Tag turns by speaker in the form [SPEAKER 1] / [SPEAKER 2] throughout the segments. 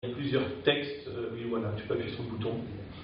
[SPEAKER 1] Il y a plusieurs textes, oui voilà, tu peux appuyer sur le bouton.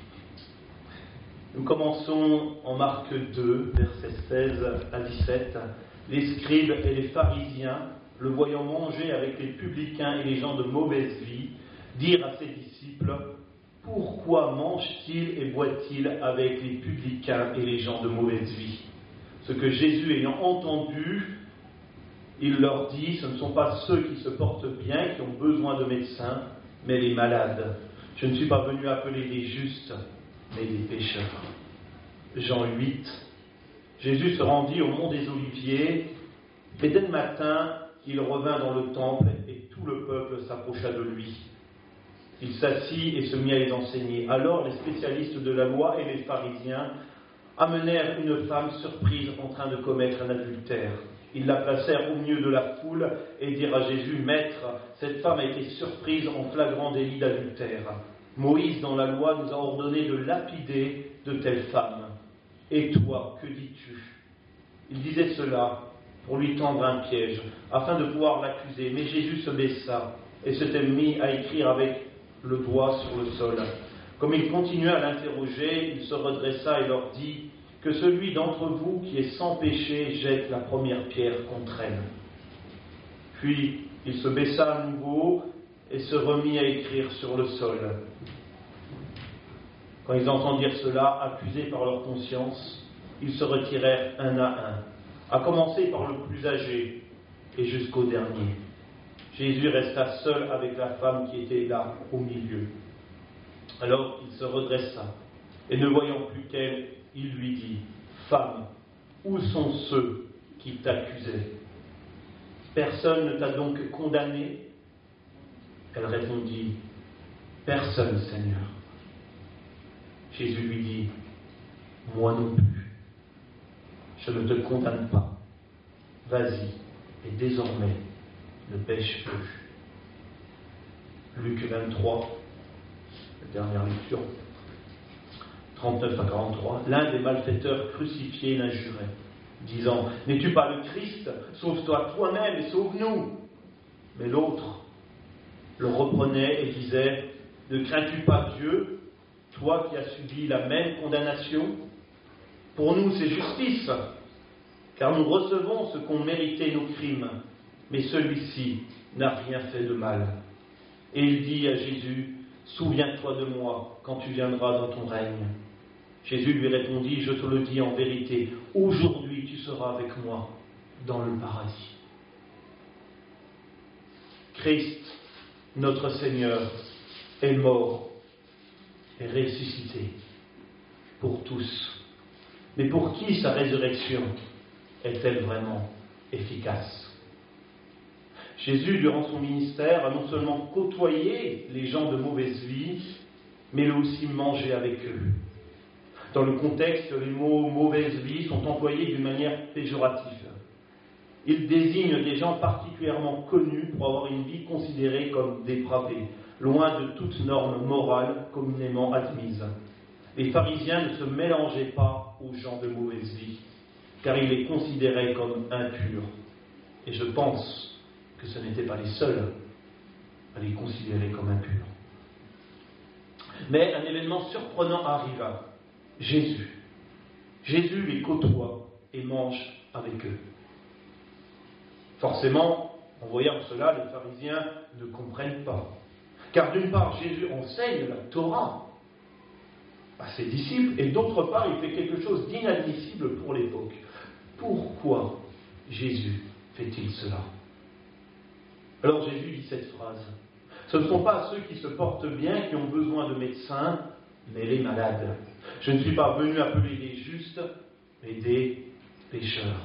[SPEAKER 1] Nous commençons en Marc 2, versets 16 à 17. Les scribes et les pharisiens, le voyant manger avec les publicains et les gens de mauvaise vie, dirent à ses disciples: pourquoi mange-t-il et boit-il avec les publicains et les gens de mauvaise vie? Ce que Jésus ayant entendu, il leur dit: ce ne sont pas ceux qui se portent bien qui ont besoin de médecins, mais les malades. Je ne suis pas venu appeler les justes, mais les pécheurs. Jean 8. Jésus se rendit au mont des Oliviers, et dès le matin, il revint dans le temple, et tout le peuple s'approcha de lui. Il s'assit et se mit à les enseigner. Alors les spécialistes de la loi et les pharisiens amenèrent une femme surprise en train de commettre un adultère. Ils la placèrent au milieu de la foule et dirent à Jésus: Maître, cette femme a été surprise en flagrant délit d'adultère. Moïse, dans la loi, nous a ordonné de lapider de telles femmes. Et toi, que dis-tu? Il disait cela pour lui tendre un piège, afin de pouvoir l'accuser. Mais Jésus se baissa et s'était mis à écrire avec le doigt sur le sol. Comme il continuait à l'interroger, il se redressa et leur dit: que celui d'entre vous qui est sans péché jette la première pierre contre elle. Puis il se baissa à nouveau et se remit à écrire sur le sol. Quand ils entendirent cela, accusés par leur conscience, ils se retirèrent un à un, à commencer par le plus âgé et jusqu'au dernier. Jésus resta seul avec la femme qui était là au milieu. Alors il se redressa et ne voyant plus qu'elle, il lui dit: Femme, où sont ceux qui t'accusaient? Personne ne t'a donc condamné? Elle répondit: Personne, Seigneur. Jésus lui dit: Moi non plus. Je ne te condamne pas. Vas-y, et désormais, ne pêche plus. Luc 23, la dernière lecture. 39 à 43, l'un des malfaiteurs crucifiés l'injurait, disant: N'es-tu pas le Christ? Sauve-toi toi-même et sauve-nous. Mais l'autre le reprenait et disait: Ne crains-tu pas Dieu, toi qui as subi la même condamnation? Pour nous c'est justice, car nous recevons ce qu'ont mérité nos crimes, mais celui-ci n'a rien fait de mal. Et il dit à Jésus: Souviens-toi de moi quand tu viendras dans ton règne. Jésus lui répondit: Je te le dis en vérité, aujourd'hui tu seras avec moi dans le paradis. Christ, notre Seigneur, est mort et ressuscité pour tous. Mais pour qui sa résurrection est-elle vraiment efficace? Jésus, durant son ministère, a non seulement côtoyé les gens de mauvaise vie, mais il a aussi mangé avec eux. Dans le contexte, les mots « mauvaise vie » sont employés d'une manière péjorative. Ils désignent des gens particulièrement connus pour avoir une vie considérée comme dépravée, loin de toute norme morale communément admise. Les pharisiens ne se mélangeaient pas aux gens de mauvaise vie, car ils les considéraient comme impurs. Et je pense que ce n'étaient pas les seuls à les considérer comme impurs. Mais un événement surprenant arriva. Jésus les côtoie et mange avec eux. Forcément, en voyant cela, les pharisiens ne comprennent pas. Car d'une part, Jésus enseigne la Torah à ses disciples, et d'autre part, il fait quelque chose d'inadmissible pour l'époque. Pourquoi Jésus fait-il cela? Alors Jésus dit cette phrase: ce ne sont pas ceux qui se portent bien qui ont besoin de médecins, mais les malades. Je ne suis pas venu appeler les justes, mais des pécheurs.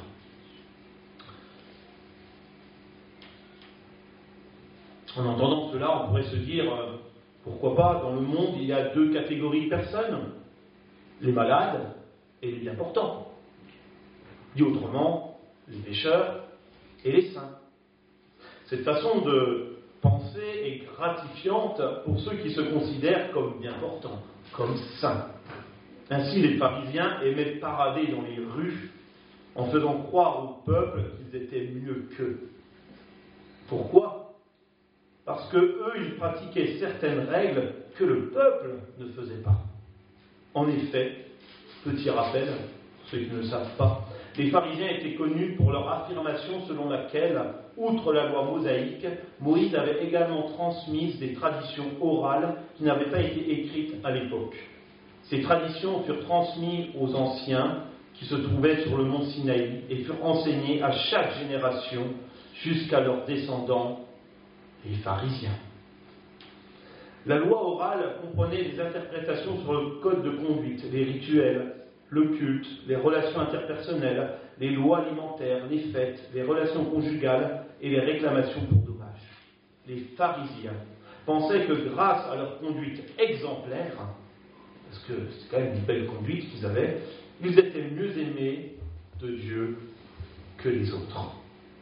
[SPEAKER 1] En entendant cela, on pourrait se dire: pourquoi pas, dans le monde, il y a deux catégories de personnes, les malades et les bien portants. Dit autrement, les pécheurs et les saints. Cette façon de penser est gratifiante pour ceux qui se considèrent comme bien portants, comme saints. Ainsi, les pharisiens aimaient parader dans les rues en faisant croire au peuple qu'ils étaient mieux qu'eux. Pourquoi? parce que eux, ils pratiquaient certaines règles que le peuple ne faisait pas. En effet, petit rappel, pour ceux qui ne le savent pas, les pharisiens étaient connus pour leur affirmation selon laquelle, outre la loi mosaïque, Moïse avait également transmis des traditions orales qui n'avaient pas été écrites à l'époque. Ces traditions furent transmises aux anciens qui se trouvaient sur le mont Sinaï et furent enseignées à chaque génération jusqu'à leurs descendants, les pharisiens. La loi orale comprenait des interprétations sur le code de conduite, les rituels, le culte, les relations interpersonnelles, les lois alimentaires, les fêtes, les relations conjugales et les réclamations pour dommages. Les pharisiens pensaient que grâce à leur conduite exemplaire, parce que c'est quand même une belle conduite qu'ils avaient, ils étaient mieux aimés de Dieu que les autres.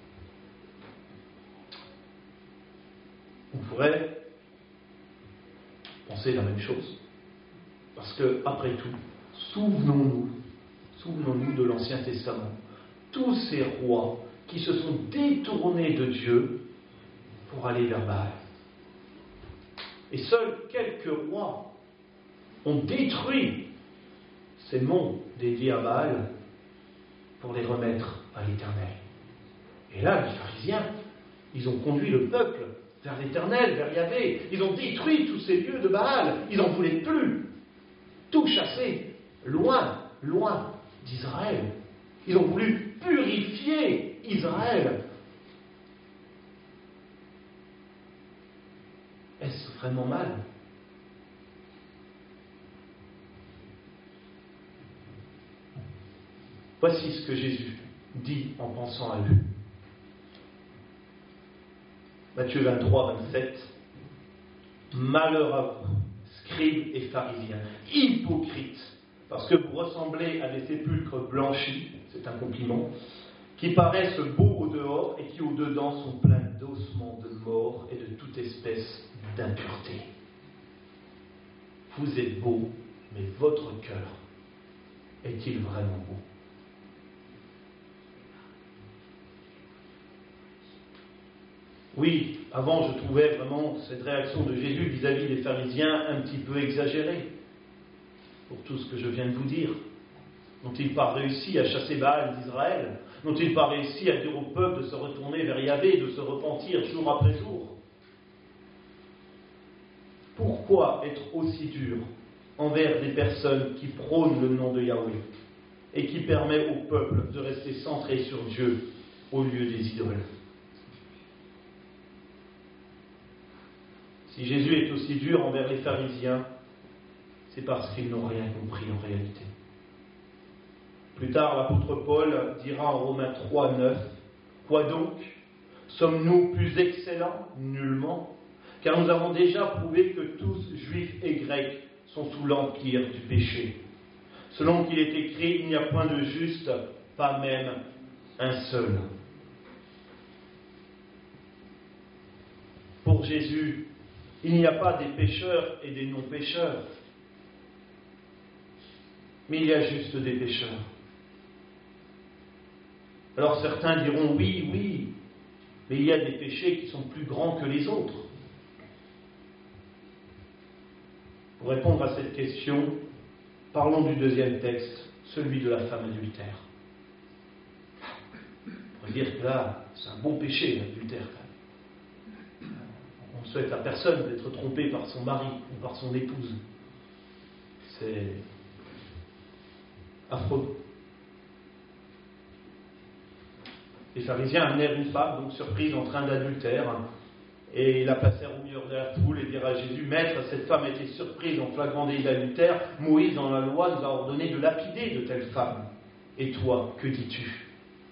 [SPEAKER 1] On pourrait penser la même chose. Parce que, après tout, souvenons-nous de l'Ancien Testament. Tous ces rois qui se sont détournés de Dieu pour aller vers Baal. Et seuls quelques rois ont détruit ces monts dédiés à Baal pour les remettre à l'Éternel. Et là, les pharisiens, ils ont conduit le peuple vers l'Éternel, vers Yahvé. Ils ont détruit tous ces lieux de Baal. Ils n'en voulaient plus. Tout chassé, loin d'Israël. Ils ont voulu purifier Israël. Est-ce vraiment mal ? Voici ce que Jésus dit en pensant à eux. Matthieu 23, 27. Malheur à vous, scribes et pharisiens, hypocrites, parce que vous ressemblez à des sépulcres blanchis, c'est un compliment, qui paraissent beaux au dehors et qui au dedans sont pleins d'ossements de mort et de toute espèce d'impureté. Vous êtes beaux, mais votre cœur est-il vraiment beau ? Oui, avant je trouvais vraiment cette réaction de Jésus vis-à-vis des pharisiens un petit peu exagérée, pour tout ce que je viens de vous dire. N'ont-ils pas réussi à chasser Baal d'Israël ? N'ont-ils pas réussi à dire au peuple de se retourner vers Yahvé, de se repentir jour après jour ? Pourquoi être aussi dur envers des personnes qui prônent le nom de Yahvé et qui permet au peuple de rester centré sur Dieu au lieu des idoles ? Si Jésus est aussi dur envers les pharisiens, c'est parce qu'ils n'ont rien compris en réalité. Plus tard, l'apôtre Paul dira en Romains 3, 9, « Quoi donc ? Sommes-nous plus excellents ? Nullement. Car nous avons déjà prouvé que tous, juifs et grecs, sont sous l'empire du péché. Selon qu'il est écrit, il n'y a point de juste, pas même un seul. » Pour Jésus, il n'y a pas des pécheurs et des non-pécheurs, mais il y a juste des pécheurs. Alors certains diront oui, mais il y a des péchés qui sont plus grands que les autres. Pour répondre à cette question, parlons du deuxième texte, celui de la femme adultère. On pourrait dire que là, c'est un bon péché, l'adultère. On ne souhaite à personne d'être trompé par son mari ou par son épouse. C'est affreux. Les pharisiens amenèrent une femme, donc surprise, en train d'adultère, et la placèrent au milieu de la foule et dirent à Jésus, « Maître, cette femme était surprise en flagrant délit d'adultère. Moïse, dans la loi, nous a ordonné de lapider de telle femme. Et toi, que dis-tu ?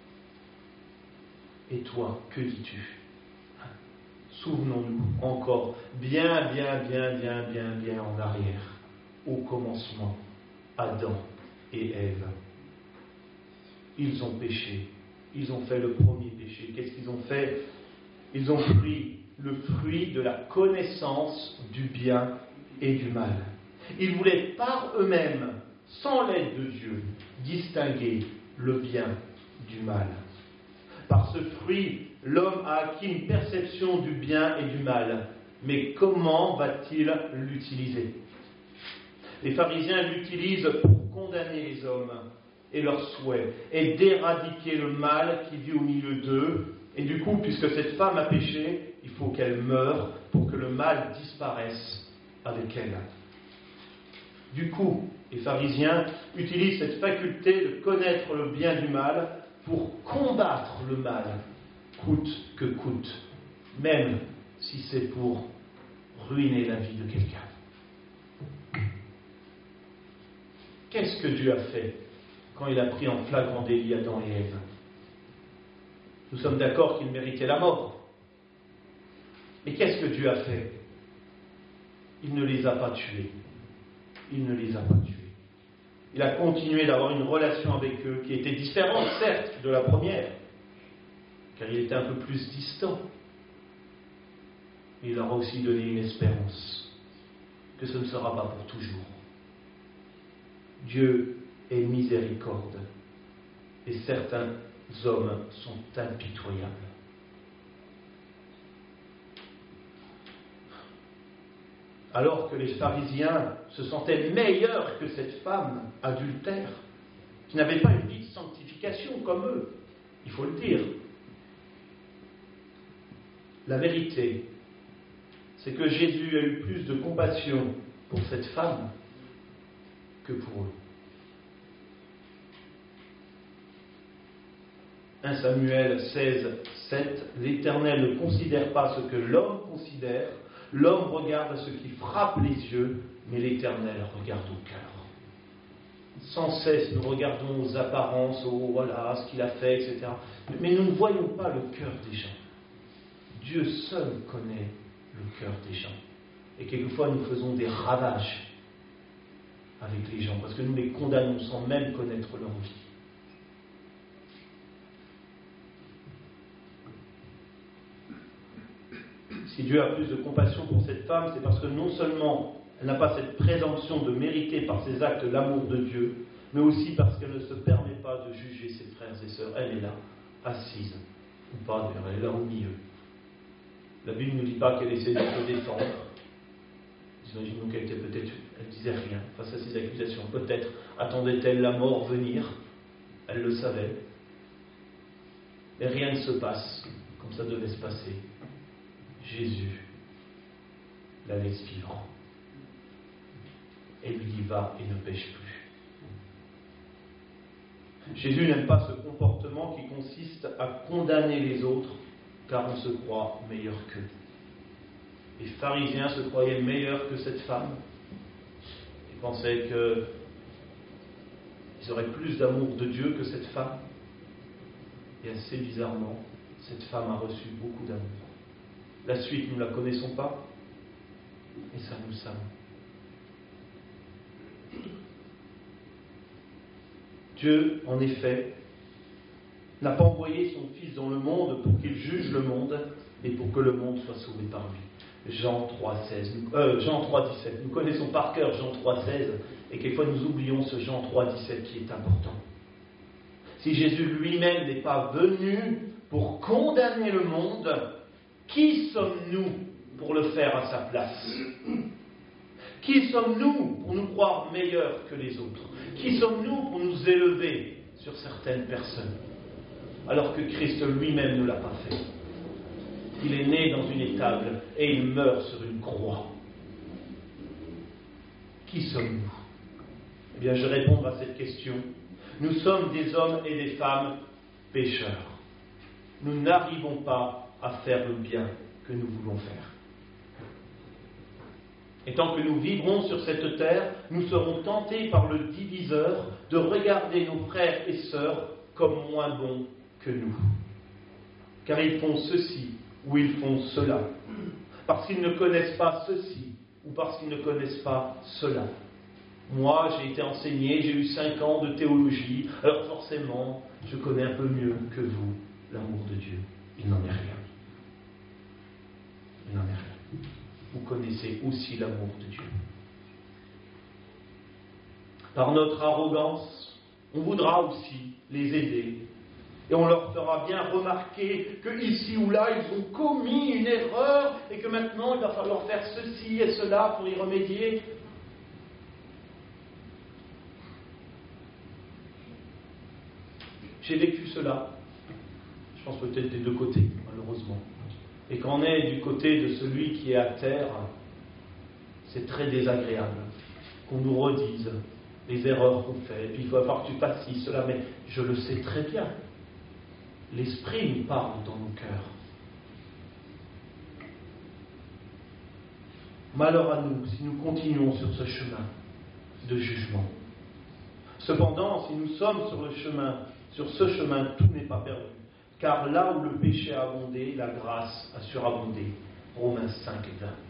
[SPEAKER 1] Et toi, que dis-tu » Souvenons-nous encore, bien en arrière, au commencement, Adam et Ève. Ils ont péché, ils ont fait le premier péché. Qu'est-ce qu'ils ont fait ? Ils ont pris le fruit de la connaissance du bien et du mal. Ils voulaient par eux-mêmes, sans l'aide de Dieu, distinguer le bien du mal. Par ce fruit, l'homme a acquis une perception du bien et du mal. Mais comment va-t-il l'utiliser? Les pharisiens l'utilisent pour condamner les hommes et leurs souhaits, et d'éradiquer le mal qui vit au milieu d'eux. Et du coup, puisque cette femme a péché, il faut qu'elle meure pour que le mal disparaisse avec elle. Du coup, les pharisiens utilisent cette faculté de connaître le bien du mal pour combattre le mal, coûte que coûte, même si c'est pour ruiner la vie de quelqu'un. Qu'est-ce que Dieu a fait quand il a pris en flagrant délit Adam et Ève? Nous sommes d'accord qu'ils méritaient la mort. Mais qu'est-ce que Dieu a fait? Il ne les a pas tués. Il ne les a pas tués. Il a continué d'avoir une relation avec eux qui était différente, certes, de la première, car il était un peu plus distant. Mais il leur a aussi donné une espérance, que ce ne sera pas pour toujours. Dieu est miséricorde, et certains hommes sont impitoyables. Alors que les pharisiens se sentaient meilleurs que cette femme adultère, qui n'avait pas une vie de sanctification comme eux, il faut le dire. La vérité, c'est que Jésus a eu plus de compassion pour cette femme que pour eux. 1 Samuel 16, 7, l'Éternel ne considère pas ce que l'homme considère, l'homme regarde ce qui frappe les yeux, mais l'Éternel regarde au cœur. Sans cesse, nous regardons aux apparences, ce qu'il a fait, etc. Mais nous ne voyons pas le cœur des gens. Dieu seul connaît le cœur des gens. Et quelquefois, nous faisons des ravages avec les gens, parce que nous les condamnons sans même connaître leur vie. Si Dieu a plus de compassion pour cette femme, c'est parce que non seulement elle n'a pas cette présomption de mériter par ses actes l'amour de Dieu, mais aussi parce qu'elle ne se permet pas de juger ses frères et sœurs. Elle est là, assise, ou pas d'ailleurs, elle est là au milieu. La Bible ne nous dit pas qu'elle essaie de se défendre. Imaginons qu'elle était peut-être, elle disait rien face à ces accusations. Peut-être attendait-elle la mort venir, elle le savait. Mais rien ne se passe comme ça devait se passer. Jésus la laisse vivre et lui dit va et ne pêche plus. Jésus n'aime pas ce comportement qui consiste à condamner les autres car on se croit meilleur qu'eux. Les pharisiens se croyaient meilleurs que cette femme. Ils pensaient qu'ils auraient plus d'amour de Dieu que cette femme. Et assez bizarrement, cette femme a reçu beaucoup d'amour. La suite, nous ne la connaissons pas, et ça nous le savons. Dieu, en effet, n'a pas envoyé son Fils dans le monde pour qu'il juge le monde, mais pour que le monde soit sauvé par lui. Jean 3,17. Nous connaissons par cœur Jean 3,16, et quelquefois nous oublions ce Jean 3,17 qui est important. Si Jésus lui-même n'est pas venu pour condamner le monde, qui sommes-nous pour le faire à sa place? Qui sommes-nous pour nous croire meilleurs que les autres? Qui sommes-nous pour nous élever sur certaines personnes? Alors que Christ lui-même ne l'a pas fait. Il est né dans une étable et il meurt sur une croix. Qui sommes-nous? Eh bien, je réponds à cette question. Nous sommes des hommes et des femmes pécheurs. Nous n'arrivons pas à faire le bien que nous voulons faire. Et tant que nous vivrons sur cette terre, nous serons tentés par le diviseur de regarder nos frères et sœurs comme moins bons que nous. Car ils font ceci ou ils font cela. Parce qu'ils ne connaissent pas ceci ou parce qu'ils ne connaissent pas cela. Moi, j'ai été enseigné, j'ai eu 5 ans de théologie, alors forcément, je connais un peu mieux que vous l'amour de Dieu. Il n'en est rien. Il n'en est rien. Vous connaissez aussi l'amour de Dieu. Par notre arrogance, on voudra aussi les aider Et on leur fera bien remarquer que ici ou là, ils ont commis une erreur et que maintenant, il va falloir faire ceci et cela pour y remédier. J'ai vécu cela, je pense peut-être des deux côtés, malheureusement. Et quand on est du côté de celui qui est à terre, c'est très désagréable qu'on nous redise les erreurs qu'on fait, et puis il va falloir que tu fasses ci, cela, mais je le sais très bien. L'Esprit nous parle dans nos cœurs. Malheur à nous si nous continuons sur ce chemin de jugement. Cependant, si nous sommes sur ce chemin, tout n'est pas perdu. Car là où le péché a abondé, la grâce a surabondé. Romains 5 et 20.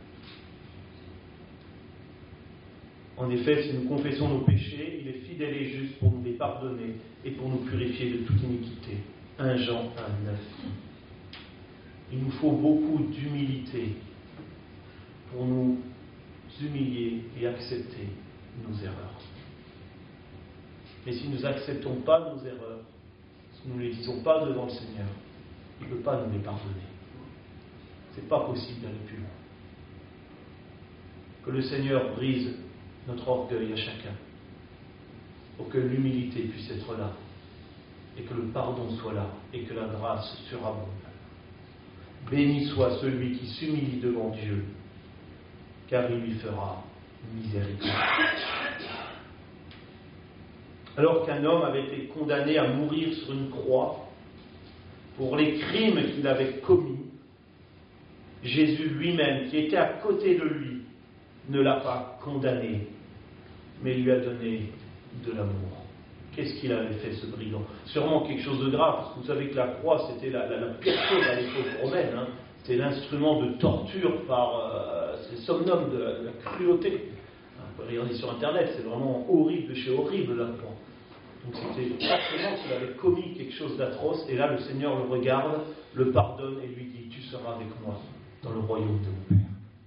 [SPEAKER 1] En effet, si nous confessons nos péchés, il est fidèle et juste pour nous les pardonner et pour nous purifier de toute iniquité. 1 Jean 1, 9. Il nous faut beaucoup d'humilité pour nous humilier et accepter nos erreurs. Mais si nous n'acceptons pas nos erreurs, si nous ne les disons pas devant le Seigneur, il ne peut pas nous les pardonner. Ce n'est pas possible d'aller plus loin. Que le Seigneur brise notre orgueil à chacun, pour que l'humilité puisse être là, et que le pardon soit là, et que la grâce surabonde. Béni soit celui qui s'humilie devant Dieu, car il lui fera miséricorde. Alors qu'un homme avait été condamné à mourir sur une croix pour les crimes qu'il avait commis, Jésus lui-même, qui était à côté de lui, ne l'a pas condamné, mais lui a donné de l'amour. Qu'est-ce qu'il avait fait, ce brigand? Sûrement quelque chose de grave, parce que vous savez que la croix, c'était la pire chose à l'époque romaine. C'était l'instrument de torture par ces somnums de la cruauté. Vous pouvez regarder sur Internet, c'est vraiment horrible de chez horrible, la croix. Donc c'était forcément qu'il avait commis quelque chose d'atroce, et là le Seigneur le regarde, le pardonne et lui dit: tu seras avec moi dans le royaume de mon Père.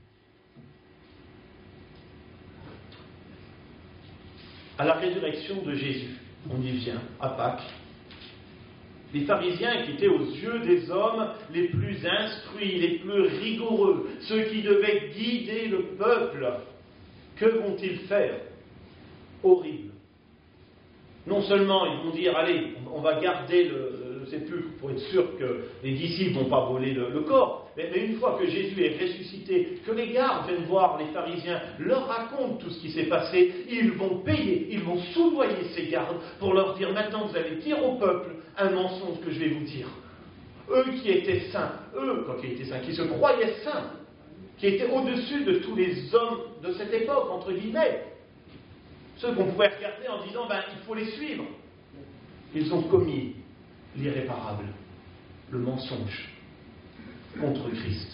[SPEAKER 1] À la résurrection de Jésus, on y vient, à Pâques. Les pharisiens qui étaient aux yeux des hommes les plus instruits, les plus rigoureux, ceux qui devaient guider le peuple, que vont-ils faire? Horrible. Non seulement ils vont dire: allez, on va garder le sépulcre pour être sûr que les disciples ne vont pas voler le corps, mais une fois que Jésus est ressuscité, que les gardes viennent voir les pharisiens, leur racontent tout ce qui s'est passé, ils vont payer, ils vont soudoyer ces gardes pour leur dire: maintenant vous allez dire au peuple un mensonge que je vais vous dire. Eux qui étaient saints, qui se croyaient saints, qui étaient au-dessus de tous les hommes de cette époque, entre guillemets, ceux qu'on pouvait regarder en disant: il faut les suivre. Ils ont commis l'irréparable, le mensonge contre Christ.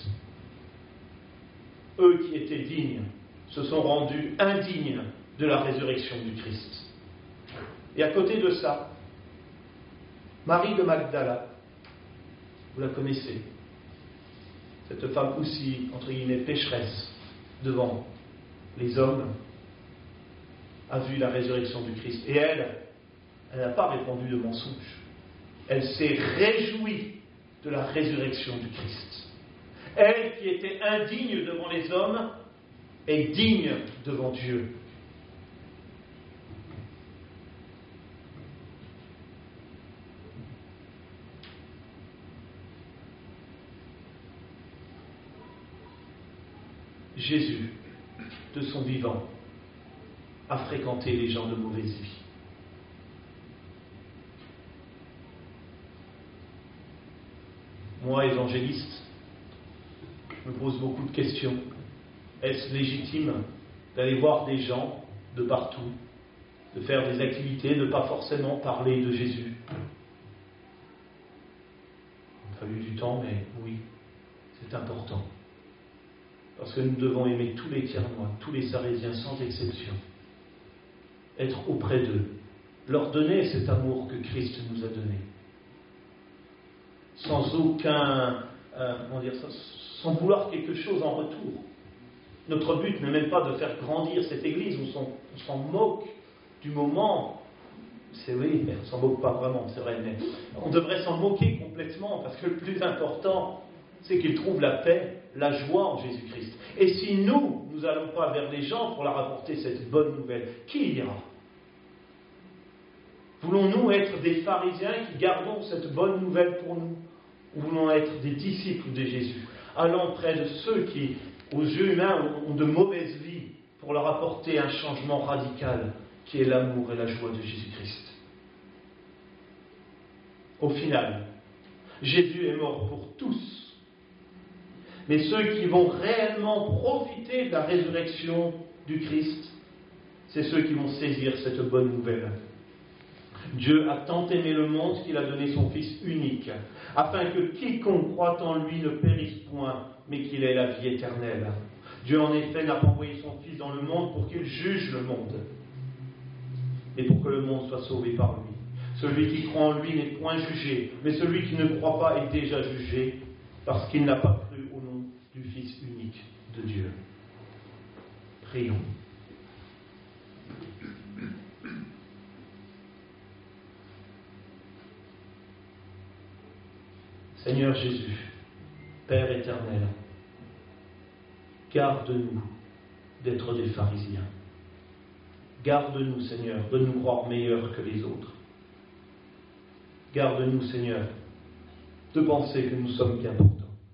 [SPEAKER 1] Eux qui étaient dignes se sont rendus indignes de la résurrection du Christ. Et à côté de ça, Marie de Magdala, vous la connaissez, cette femme aussi, entre guillemets, pécheresse devant les hommes, a vu la résurrection du Christ. Et elle n'a pas répondu de mensonge. Elle s'est réjouie de la résurrection du Christ. Elle qui était indigne devant les hommes est digne devant Dieu. Jésus, de son vivant, a fréquenté les gens de mauvaise vie. Moi, évangéliste, je me pose beaucoup de questions. Est-ce légitime d'aller voir des gens de partout, de faire des activités, de ne pas forcément parler de Jésus? Il a fallu du temps, mais oui, c'est important. Parce que nous devons aimer tous les Tiernois, tous les Sarésiens sans exception. Être auprès d'eux, leur donner cet amour que Christ nous a donné. Sans aucun, sans vouloir quelque chose en retour. Notre but n'est même pas de faire grandir cette Église, on s'en moque du moment C'est oui, mais on ne s'en moque pas vraiment, c'est vrai, mais on devrait s'en moquer complètement, parce que le plus important, c'est qu'ils trouvent la paix, la joie en Jésus-Christ. Et si nous n'allons pas vers les gens pour leur apporter cette bonne nouvelle, qui ira ? Voulons-nous être des pharisiens qui gardons cette bonne nouvelle pour nous ? Ou voulons être des disciples de Jésus, allant près de ceux qui, aux yeux humains, ont de mauvaises vies, pour leur apporter un changement radical, qui est l'amour et la joie de Jésus-Christ. Au final, Jésus est mort pour tous. Mais ceux qui vont réellement profiter de la résurrection du Christ, c'est ceux qui vont saisir cette bonne nouvelle. Dieu a tant aimé le monde qu'il a donné son Fils unique, afin que quiconque croit en lui ne périsse point, mais qu'il ait la vie éternelle. Dieu en effet n'a pas envoyé son Fils dans le monde pour qu'il juge le monde, mais pour que le monde soit sauvé par lui. Celui qui croit en lui n'est point jugé, mais celui qui ne croit pas est déjà jugé, parce qu'il n'a pas cru au nom du Fils unique de Dieu. Prions. Seigneur Jésus, Père éternel, garde-nous d'être des pharisiens. Garde-nous, Seigneur, de nous croire meilleurs que les autres. Garde-nous, Seigneur, de penser que nous sommes qu'importants.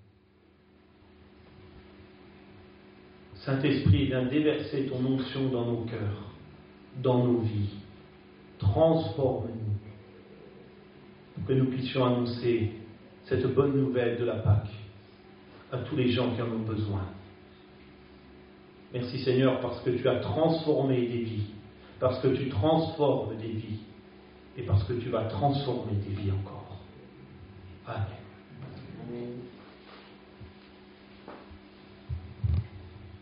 [SPEAKER 1] Saint-Esprit, viens déverser ton onction dans nos cœurs, dans nos vies. Transforme-nous, pour que nous puissions annoncer cette bonne nouvelle de la Pâque à tous les gens qui en ont besoin. Merci Seigneur, parce que tu as transformé des vies, parce que tu transformes des vies, et parce que tu vas transformer des vies encore. Amen.